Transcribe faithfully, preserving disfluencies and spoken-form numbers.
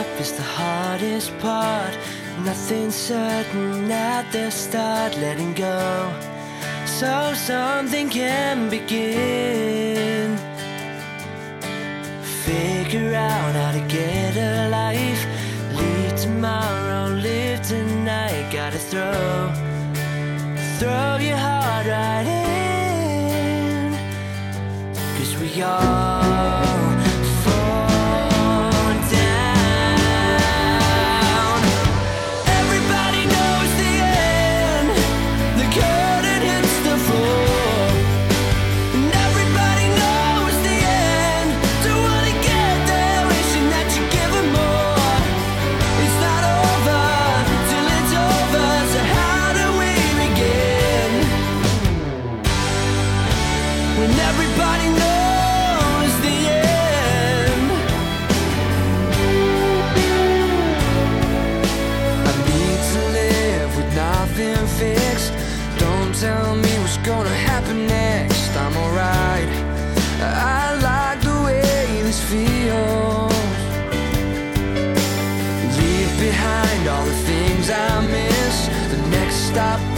up is the hardest part. Nothing's certain at the start, letting go so something can begin. Figure out how to get a life, leave tomorrow, live tonight. Gotta throw, throw your heart right in, 'cause we all fall down. Everybody knows the end, the curtain hits the floor, and everybody knows the end. Don't wanna get there, wishing that you give them more. It's not over till it's over, so how do we begin? When everybody knows the end. I need to live with nothing fixed. Don't tell me what's gonna happen next. I'm alright, I like the way this feels. Leave behind all the things I miss. The next stop